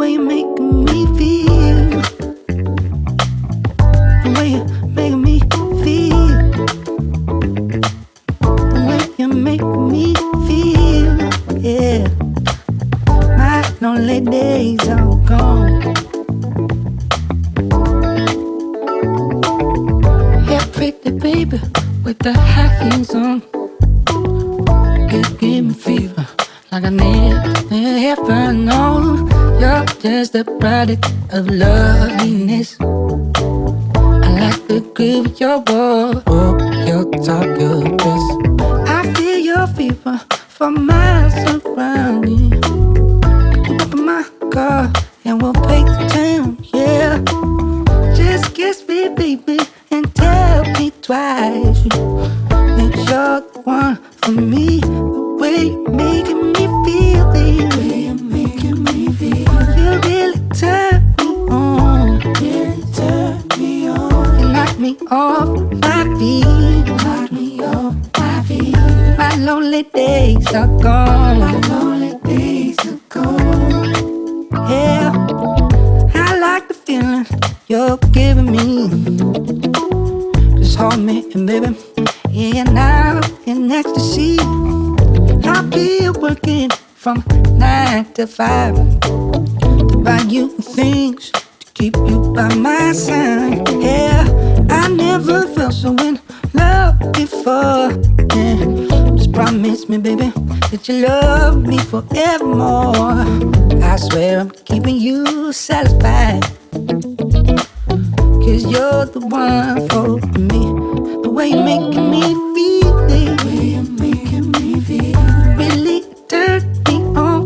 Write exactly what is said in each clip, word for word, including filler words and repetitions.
way you're making me feel, the way you're making me feel, the way you're making me feel, yeah. My lonely days are gone. Yeah, pretty baby with the high heels on. You give me fever like I never known. You're just a product of loveliness. I like the grip of your walk, your talk, your dress. I feel your fever for miles around you. Pick you up in my car and we'll take the town, yeah. Just kiss me, baby, and tell me twice that you're the one for me. The way you're making me feel, baby, the way you're making me feel. You really turn me on, really turn me on. You knock me off my feet, knock me off my feet. My lonely days are gone, my lonely days are gone. Yeah, I like the feeling you're giving me. Just hold me and baby, yeah, now in ecstasy. I'll be working from nine to five to buy you things to keep you by my side. Yeah, I never felt so in love before. Yeah, just promise me, baby, that you love me forevermore. I swear I'm keeping you satisfied, 'cause you're the one for me. The way you're making me feel, the way you're making me feel, really turn me on.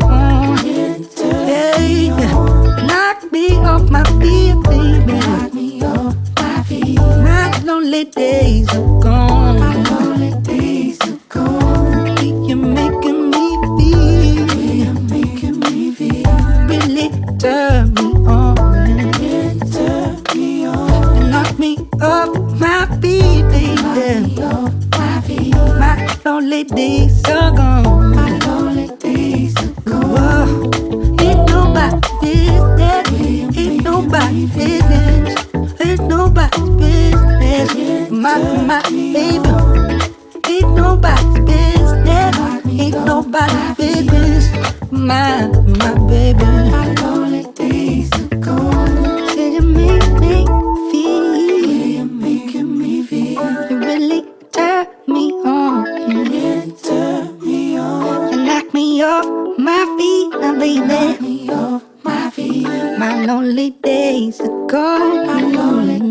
Hey, knock me off my feet, baby. Knock me off my feet. My lonely days are gone. My lonely days are gone. The way you're making me feel, the way you're making me feel, really turn me on. Really turn me on. You knock me off my feet, baby. Knock me off my feet. My lonely days are gone. My lonely days are gone. Whoa. Ain't nobody business. Ain't nobody business. Ain't nobody business. My, my baby. Ain't nobody business. Ain't nobody business. My, my baby. My lonely days are gone. Say you make me feel, you're making me feel. You really turn me on. You really turn me on. You knock me off my feet, now baby. Knock me off my feet. My lonely days are gone. My lonely